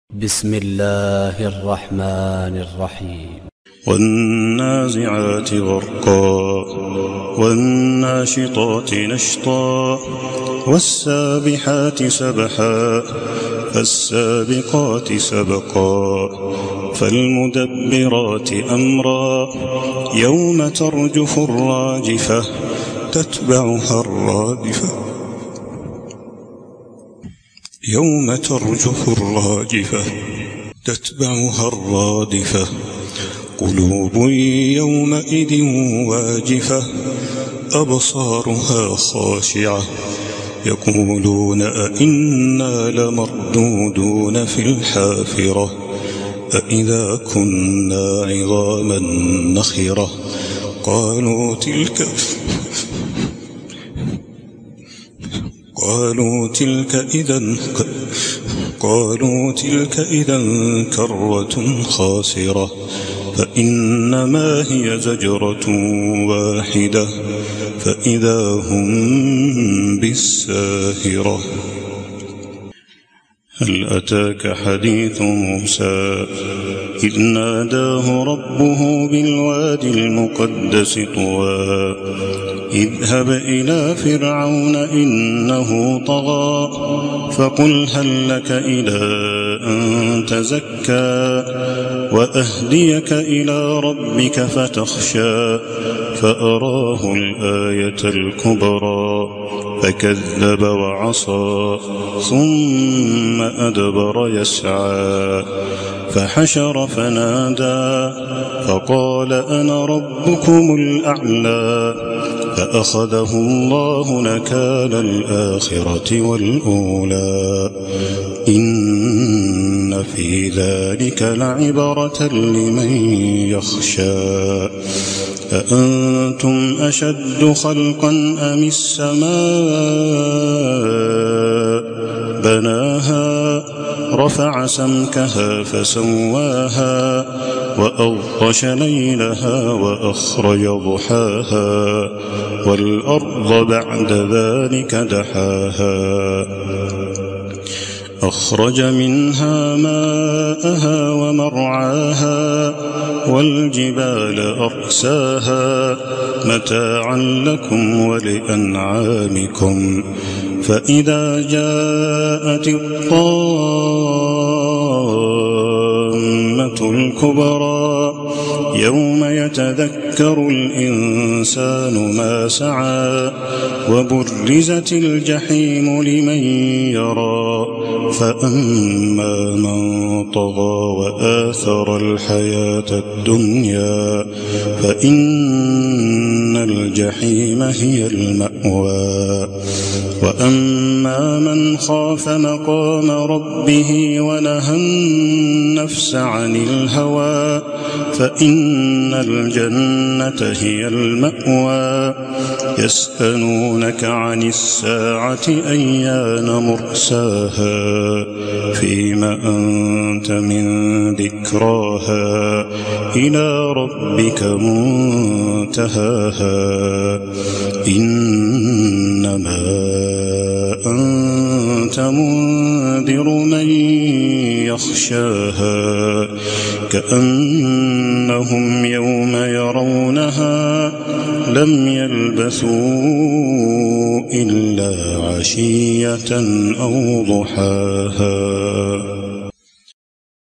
بسم الله الرحمن الرحيم. والنازعات غرقا والناشطات نشطا والسابحات سبحا فالسابقات سبقا فالمدبرات أمرا يوم ترجف الراجفة تتبعها الرادفة يوم ترجف الراجفة تتبعها الرادفة قلوب يومئذ واجفة أبصارها خاشعة يقولون أئنا لمردودون في الحافرة أئذا كنا عظاما نخرة قالوا تلك إذا كرة خاسرة فإنما هي زجرة واحدة فإذا هم بالساهرة. هل أتاك حديث موسى إذ ناداه ربه بالوادي المقدس طوى اذهب إلى فرعون إنه طغى فقل هل لك إلى أن تزكى وأهديك إلى ربك فتخشى فأراه الآية الكبرى فكذب وعصى ثم أدبر يسعى فحشر فنادى فقال أنا ربكم الأعلى فأخذه الله نكال الآخرة والأولى إن في ذلك لعبرة لمن يخشى أأنتم أشد خلقا أم السماء بناها رفع سمكها فسواها وأغطش ليلها وأخرج ضحاها والأرض بعد ذلك دحاها أخرج منها ماءها ومرعاها والجبال أرساها متاعا لكم ولأنعامكم فإذا جاءت الطامة الكبرى يوم يتذكر الإنسان ما سعى وبرزت الجحيم لمن يرى فأما من طغى وآثر الحياة الدنيا فإن الجحيم هي المأوى وأما من خاف مقام ربه ونهى النفس عن الهوى فإن الجنة هي المأوى يسألونك عن الساعة أيان مرساها فيما أنت من ذكراها إلى ربك منتهاها إنما أنت منذر من يخشاها كأنهم يوم يرونها لم يلبثوا إلا عشية أو ضحاها.